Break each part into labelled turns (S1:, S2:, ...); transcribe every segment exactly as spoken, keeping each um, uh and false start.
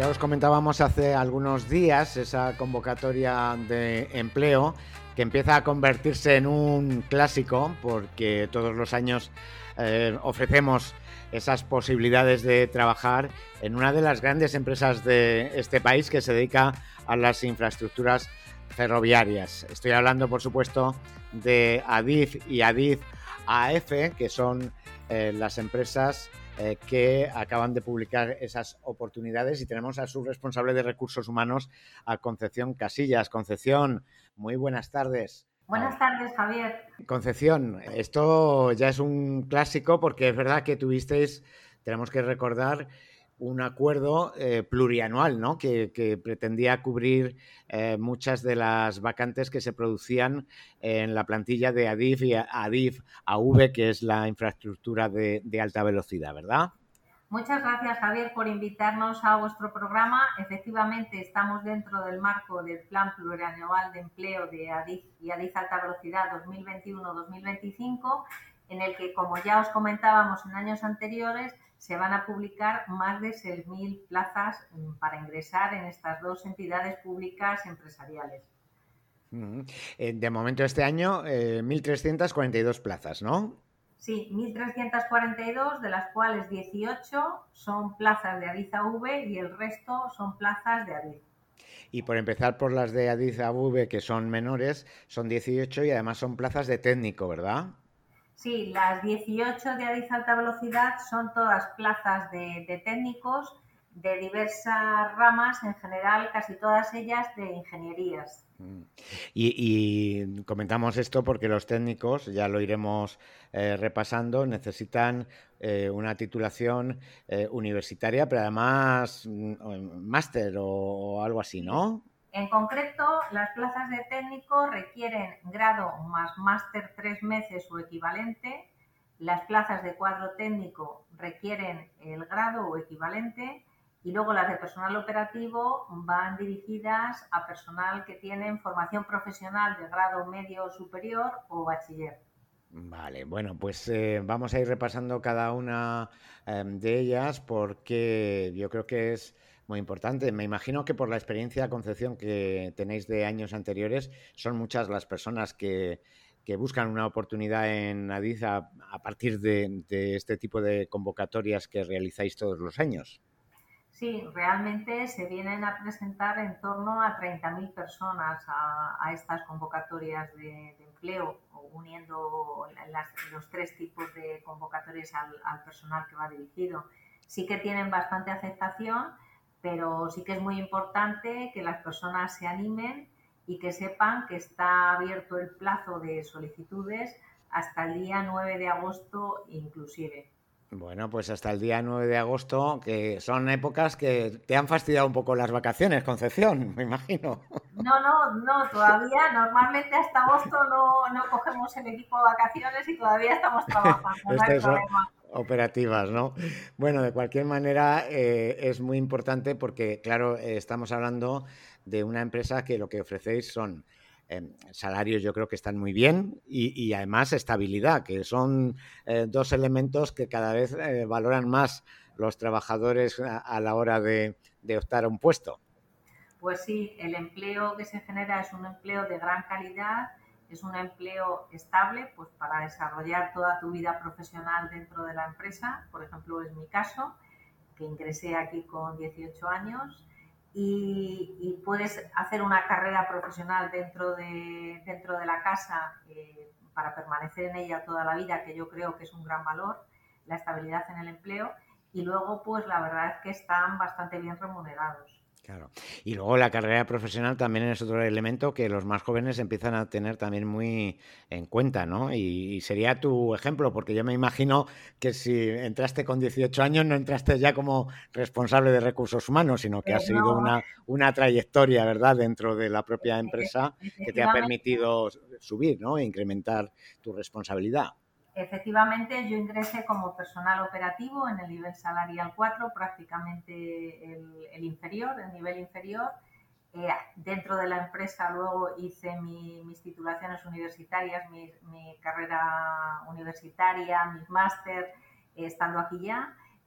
S1: ya os comentábamos hace algunos días esa convocatoria de empleo que empieza a convertirse en un clásico porque todos los años eh, ofrecemos esas posibilidades de trabajar en una de las grandes empresas de este país que se dedica a las infraestructuras ferroviarias. Estoy hablando, por supuesto, de Adif y Adif A F, que son eh, las empresas eh, que acaban de publicar esas oportunidades, y tenemos a su responsable de recursos humanos, a Concepción Casillas. Concepción, muy buenas tardes.
S2: Buenas tardes, Javier.
S1: Concepción, esto ya es un clásico porque es verdad que tuvisteis, tenemos que recordar, un acuerdo eh, plurianual, ¿no? Que, que pretendía cubrir eh, muchas de las vacantes que se producían en la plantilla de Adif y Adif A V, que es la infraestructura de, de alta velocidad, ¿verdad?
S2: Muchas gracias, Javier, por invitarnos a vuestro programa. Efectivamente, estamos dentro del marco del Plan Plurianual de Empleo de Adif y Adif Alta Velocidad dos mil veintiuno a dos mil veinticinco, en el que, como ya os comentábamos en años anteriores, se van a publicar más de seis mil plazas para ingresar en estas dos entidades públicas empresariales.
S1: Uh-huh. De momento este año, eh, mil trescientas cuarenta y dos plazas, ¿no?
S2: Sí, mil trescientas cuarenta y dos, de las cuales dieciocho son plazas de Adif A V y el resto son plazas de Adif.
S1: Y por empezar por las de Adif A V, que son menores, son dieciocho y además son plazas de técnico, ¿verdad?
S2: Sí, las dieciocho de Adif Alta Velocidad son todas plazas de, de técnicos de diversas ramas, en general casi todas ellas de ingenierías.
S1: Y, y comentamos esto porque los técnicos, ya lo iremos eh, repasando, necesitan eh, una titulación eh, universitaria, pero además mm, máster o, o algo así, ¿no?
S2: En concreto, las plazas de técnico requieren grado más máster tres meses o equivalente. Las plazas de cuadro técnico requieren el grado o equivalente. Y luego las de personal operativo van dirigidas a personal que tienen formación profesional de grado medio o superior o bachiller.
S1: Vale, bueno, pues eh, vamos a ir repasando cada una eh, de ellas porque yo creo que es muy importante. Me imagino que por la experiencia, Concepción, que tenéis de años anteriores, son muchas las personas que, que buscan una oportunidad en Adif a, a partir de, de este tipo de convocatorias que realizáis todos los años.
S2: Sí, realmente se vienen a presentar en torno a treinta mil personas a, a estas convocatorias de, de empleo, uniendo las, los tres tipos de convocatorias al, al personal que va dirigido. Sí que tienen bastante aceptación, pero sí que es muy importante que las personas se animen y que sepan que está abierto el plazo de solicitudes hasta el día nueve de agosto inclusive.
S1: Bueno, pues hasta el día nueve de agosto, que son épocas que te han fastidiado un poco las vacaciones, Concepción, me imagino.
S2: No, no, no, todavía. Normalmente hasta agosto no, no cogemos el equipo de vacaciones y todavía estamos trabajando, no hay
S1: Estas son
S2: problema.
S1: operativas, ¿no? Bueno, de cualquier manera eh, es muy importante porque, claro, eh, estamos hablando de una empresa que lo que ofrecéis son eh, salarios, yo creo que están muy bien, y, y además estabilidad, que son eh, dos elementos que cada vez eh, valoran más los trabajadores a, a la hora de, de optar a un puesto.
S2: Pues sí, el empleo que se genera es un empleo de gran calidad, es un empleo estable, pues para desarrollar toda tu vida profesional dentro de la empresa. Por ejemplo, es mi caso, que ingresé aquí con dieciocho años, y, y puedes hacer una carrera profesional dentro de, dentro de la casa eh, para permanecer en ella toda la vida, que yo creo que es un gran valor, la estabilidad en el empleo. Y luego, pues la verdad es que están bastante bien remunerados.
S1: Claro. Y luego la carrera profesional también es otro elemento que los más jóvenes empiezan a tener también muy en cuenta, ¿no? Y, y sería tu ejemplo, porque yo me imagino que si entraste con dieciocho años no entraste ya como responsable de recursos humanos, sino que
S2: Eh,
S1: ha sido
S2: no,
S1: una, una trayectoria, ¿verdad?, dentro de la propia empresa que te ha
S2: efectivamente,
S1: permitido subir, ¿no? E incrementar tu responsabilidad.
S2: efectivamente, yo ingresé como personal operativo en el nivel salarial cuatro, prácticamente el, el inferior, el nivel inferior. Eh, dentro de la empresa luego hice mi, mis titulaciones universitarias, mi, mi carrera universitaria, mis máster, eh, estando aquí ya.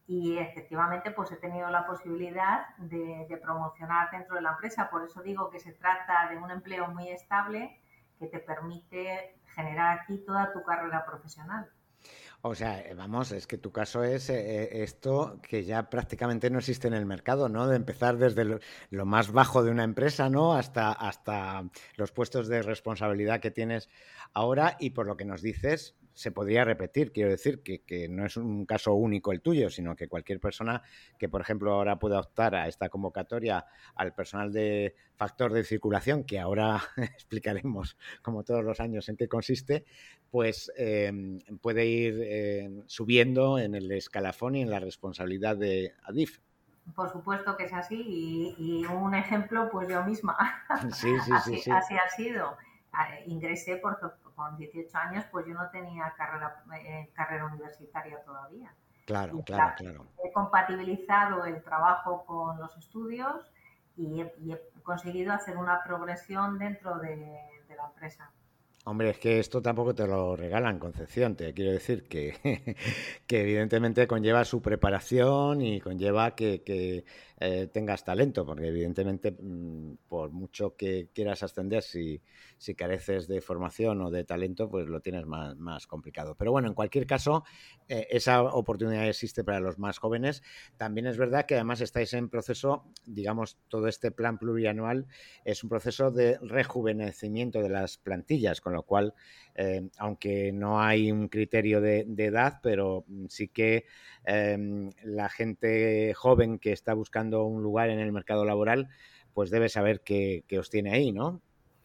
S2: y efectivamente pues he tenido la posibilidad de, de promocionar dentro de la empresa. Por eso digo que se trata de un empleo muy estable que te permite generar aquí toda tu carrera profesional.
S1: O sea, eh, vamos, es que tu caso es eh, eh, esto que ya prácticamente no existe en el mercado, ¿no? De empezar desde lo, lo más bajo de una empresa, ¿no? Hasta, hasta los puestos de responsabilidad que tienes ahora y por lo que nos dices, se podría repetir. Quiero decir que, que no es un caso único el tuyo, sino que cualquier persona que, por ejemplo, ahora pueda optar a esta convocatoria al personal de factor de circulación, que ahora explicaremos, como todos los años, en qué consiste, pues eh, puede ir eh, subiendo en el escalafón y en la responsabilidad de Adif.
S2: Por supuesto que es así y, y un ejemplo, pues yo misma.
S1: Sí, sí, sí,
S2: así,
S1: sí.
S2: así ha sido. Ingresé porque con dieciocho años pues yo no tenía carrera, eh, carrera universitaria todavía.
S1: Claro,
S2: Y
S1: claro,
S2: la,
S1: claro.
S2: he compatibilizado el trabajo con los estudios y he, y he conseguido hacer una progresión dentro de, de la empresa.
S1: Hombre, es que esto tampoco te lo regalan, Concepción. Te quiero decir que, que evidentemente conlleva su preparación y conlleva que, que eh, tengas talento, porque evidentemente mmm, por mucho que quieras ascender, si, si careces de formación o de talento, pues lo tienes más, más complicado. Pero bueno, en cualquier caso, eh, esa oportunidad existe para los más jóvenes. También es verdad que además estáis en proceso, digamos, todo este plan plurianual es un proceso de rejuvenecimiento de las plantillas, con lo cual, eh, aunque no hay un criterio de, de edad, pero sí que eh, la gente joven que está buscando un lugar en el mercado laboral, pues debe saber que, que os tiene ahí, ¿no?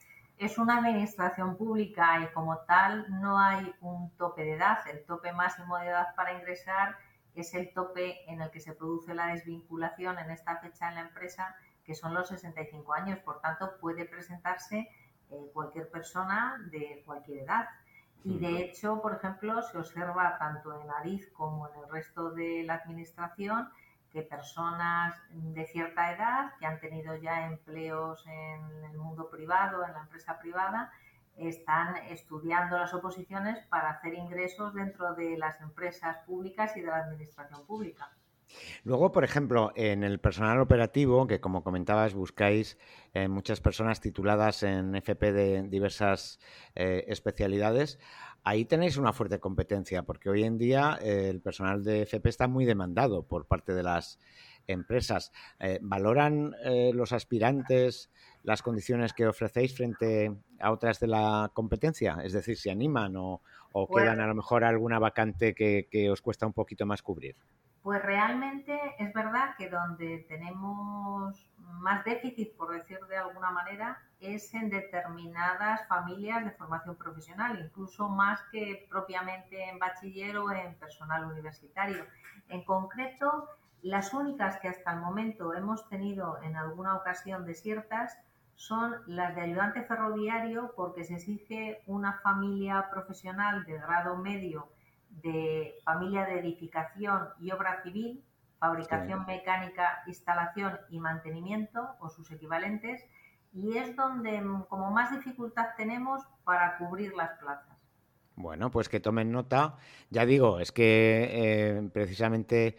S2: Es una administración pública y como tal no hay un tope de edad. El tope máximo de edad para ingresar es el tope en el que se produce la desvinculación en esta fecha en la empresa, que son los sesenta y cinco años. Por tanto, puede presentarse eh, cualquier persona de cualquier edad. Y de hecho, por ejemplo, se observa tanto en Adif como en el resto de la administración que personas de cierta edad que han tenido ya empleos en el mundo privado, en la empresa privada, están estudiando las oposiciones para hacer ingresos dentro de las empresas públicas y de la administración pública.
S1: Luego, por ejemplo, en el personal operativo, que como comentabas, buscáis eh, muchas personas tituladas en F P de diversas eh, especialidades, ahí tenéis una fuerte competencia, porque hoy en día eh, el personal de F P está muy demandado por parte de las empresas. Eh, ¿Valoran eh, los aspirantes las condiciones que ofrecéis frente a otras de la competencia? Es decir, ¿se animan o, o
S2: Pues
S1: quedan a lo mejor alguna vacante que, que os cuesta un poquito más cubrir?
S2: Pues realmente es verdad que donde tenemos más déficit, por decir de alguna manera, es en determinadas familias de formación profesional, incluso más que propiamente en bachiller o en personal universitario. En concreto, las únicas que hasta el momento hemos tenido en alguna ocasión desiertas son las de ayudante ferroviario porque se exige una familia profesional de grado medio de familia de edificación y obra civil,
S1: Sí.
S2: fabricación mecánica, instalación y mantenimiento o sus equivalentes, y es donde como más dificultad tenemos para cubrir las plazas.
S1: Bueno, pues que tomen nota. Ya digo, es que eh, precisamente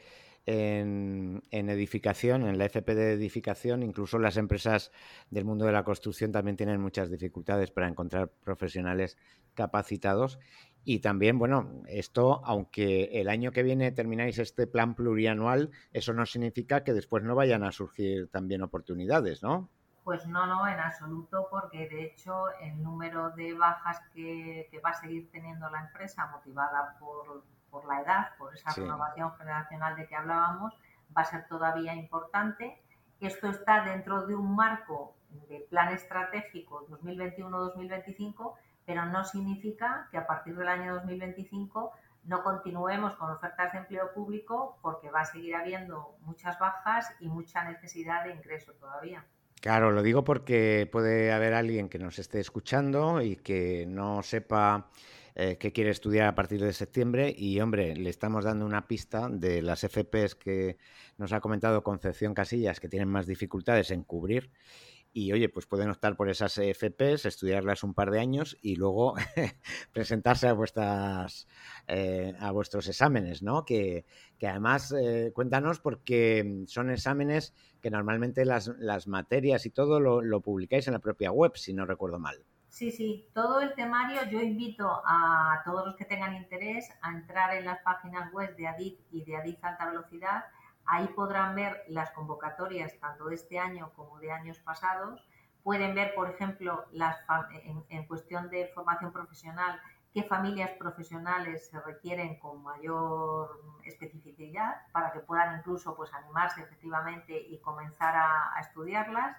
S1: en, en edificación, en la F P de edificación, incluso las empresas del mundo de la construcción también tienen muchas dificultades para encontrar profesionales capacitados. Y también, bueno, esto, aunque el año que viene termináis este plan plurianual, eso no significa que después no vayan a surgir también oportunidades, ¿no?
S2: Pues no, no, en absoluto, porque de hecho el número de bajas que, que va a seguir teniendo la empresa, motivada por, por la edad, por esa
S1: Sí.
S2: renovación generacional de que hablábamos, va a ser todavía importante. Esto está dentro de un marco de plan estratégico dos mil veintiuno dos mil veinticinco, pero no significa que a partir del año dos mil veinticinco no continuemos con ofertas de empleo público, porque va a seguir habiendo muchas bajas y mucha necesidad de ingreso todavía.
S1: Claro, lo digo porque puede haber alguien que nos esté escuchando y que no sepa eh, qué quiere estudiar a partir de septiembre y, hombre, le estamos dando una pista de las F Ps que nos ha comentado Concepción Casillas, que tienen más dificultades en cubrir y, oye, pues pueden optar por esas F Ps, estudiarlas un par de años y luego presentarse a vuestras eh, a vuestros exámenes, ¿no? Que, que además, eh, cuéntanos, porque son exámenes que normalmente las, las materias y todo lo, lo publicáis en la propia web, si no recuerdo mal.
S2: Sí, sí, todo el temario yo invito a todos los que tengan interés a entrar en las páginas web de ADIZ y de ADIZ Alta Velocidad. Ahí podrán ver las convocatorias tanto de este año como de años pasados. Pueden ver, por ejemplo, las, en, en cuestión de formación profesional, qué familias profesionales se requieren con mayor especificidad para que puedan incluso pues, animarse efectivamente y comenzar a, a estudiarlas.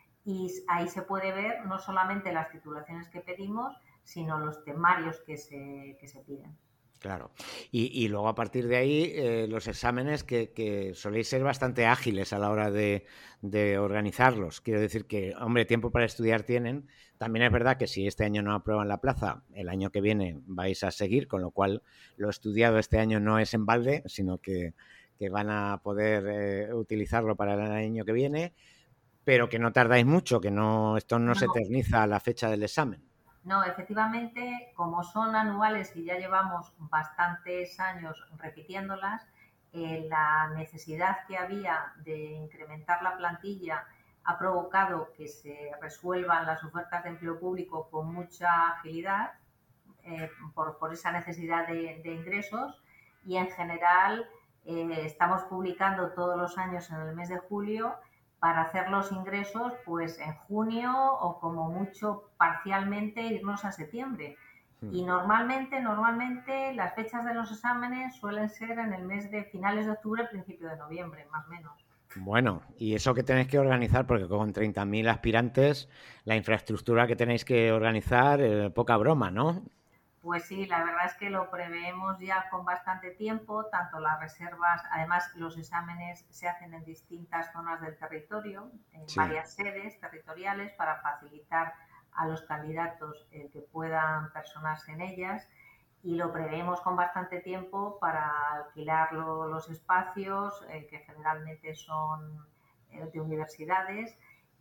S2: Y ahí se puede ver no solamente las titulaciones que pedimos, sino los temarios que se, que se piden.
S1: Claro. Y, y luego a partir de ahí eh, los exámenes que, que soléis ser bastante ágiles a la hora de, de organizarlos. Quiero decir que, hombre, tiempo para estudiar tienen. También es verdad que si este año no aprueban la plaza, el año que viene vais a seguir, con lo cual lo estudiado este año no es en balde, sino que, que van a poder eh, utilizarlo para el año que viene, pero que no tardáis mucho, que no esto no se
S2: No,
S1: eterniza a la fecha del examen.
S2: no, efectivamente, como son anuales y ya llevamos bastantes años repitiéndolas, eh, la necesidad que había de incrementar la plantilla ha provocado que se resuelvan las ofertas de empleo público con mucha agilidad eh, por, por, esa necesidad de, de ingresos y en general eh, estamos publicando todos los años en el mes de julio para hacer los ingresos pues en junio o como mucho parcialmente irnos a septiembre. Y normalmente, normalmente las fechas de los exámenes suelen ser en el mes de finales de octubre, principio de noviembre, más o menos.
S1: Bueno, y eso que tenéis que organizar, porque con treinta mil aspirantes, la infraestructura que tenéis que organizar, eh, poca broma, ¿no?
S2: Pues sí, la verdad es que lo preveemos ya con bastante tiempo, tanto las reservas, además los exámenes se hacen en distintas zonas del territorio, en
S1: Sí.
S2: varias sedes territoriales para facilitar a los candidatos el que puedan personarse en ellas y lo preveemos con bastante tiempo para alquilar lo, los espacios eh, que generalmente son eh, de universidades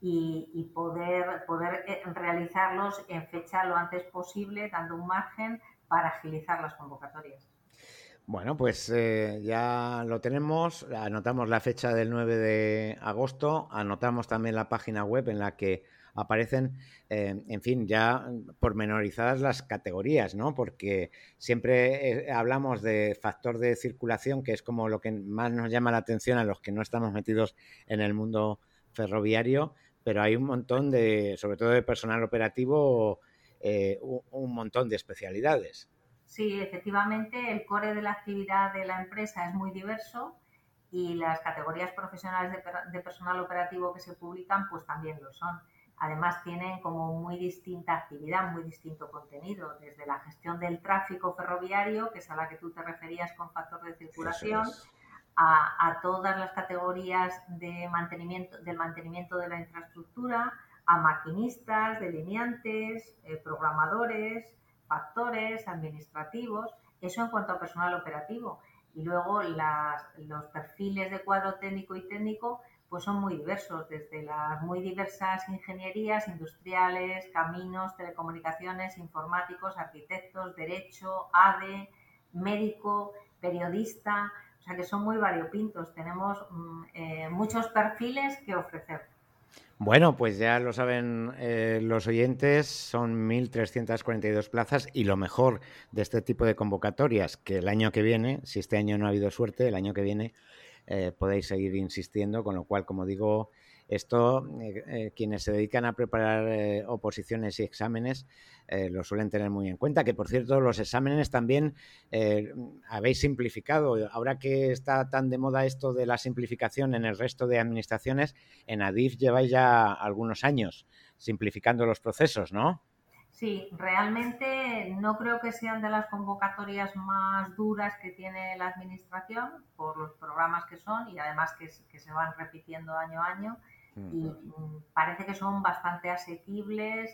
S2: y, y poder, poder realizarlos en fecha lo antes posible, dando un margen para agilizar las convocatorias.
S1: Bueno, pues eh, ya lo tenemos, anotamos la fecha del nueve de agosto, anotamos también la página web en la que aparecen, eh, en fin, ya pormenorizadas las categorías, ¿no? Porque siempre eh, hablamos de factor de circulación, que es como lo que más nos llama la atención a los que no estamos metidos en el mundo ferroviario, pero hay un montón de, sobre todo de personal operativo, eh, un, un montón de especialidades.
S2: Sí, efectivamente, el core de la actividad de la empresa es muy diverso y las categorías profesionales de, per de personal operativo que se publican pues también lo son. Además tienen como muy distinta actividad, muy distinto contenido, desde la gestión del tráfico ferroviario, que es a la que tú te referías con factor de
S1: Eso
S2: circulación,
S1: es.
S2: a, a todas las categorías de mantenimiento, del mantenimiento de la infraestructura, a maquinistas, delineantes, eh, programadores, factores administrativos, eso en cuanto a personal operativo. Y luego las, los perfiles de cuadro técnico y técnico pues son muy diversos, desde las muy diversas ingenierías industriales, caminos, telecomunicaciones, informáticos, arquitectos, derecho, A D E, médico, periodista, o sea que son muy variopintos, tenemos mm, eh, muchos perfiles que ofrecer.
S1: Bueno, pues ya lo saben eh, los oyentes, son mil trescientas cuarenta y dos plazas y lo mejor de este tipo de convocatorias, que el año que viene, si este año no ha habido suerte, el año que viene eh, podéis seguir insistiendo, con lo cual, como digo, esto, eh, eh, quienes se dedican a preparar eh, oposiciones y exámenes eh, lo suelen tener muy en cuenta, que por cierto los exámenes también eh, habéis simplificado, ahora que está tan de moda esto de la simplificación en el resto de administraciones, en ADIF lleváis ya algunos años simplificando los procesos, ¿no?
S2: Sí, realmente no creo que sean de las convocatorias más duras que tiene la Administración por los programas que son y además que, que se van repitiendo año a año y mm, parece que son bastante asequibles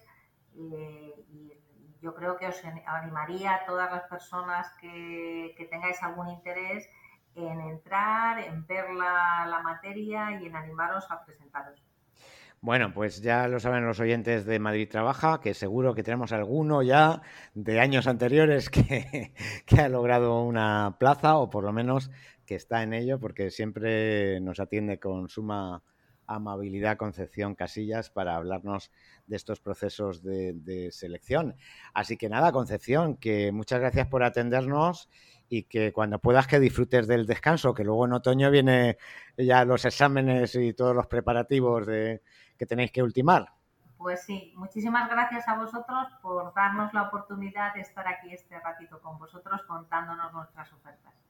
S2: eh, y yo creo que os animaría a todas las personas que, que tengáis algún interés en entrar, en ver la, la materia y en animaros a presentaros.
S1: Bueno, pues ya lo saben los oyentes de Madrid Trabaja, que seguro que tenemos alguno ya de años anteriores que, que ha logrado una plaza o por lo menos que está en ello, porque siempre nos atiende con suma amabilidad Concepción Casillas para hablarnos de estos procesos de, de selección. Así que nada, Concepción, que muchas gracias por atendernos y que cuando puedas que disfrutes del descanso, que luego en otoño viene ya los exámenes y todos los preparativos de que tenéis que ultimar.
S2: Pues sí, muchísimas gracias a vosotros por darnos la oportunidad de estar aquí este ratito con vosotros contándonos nuestras ofertas.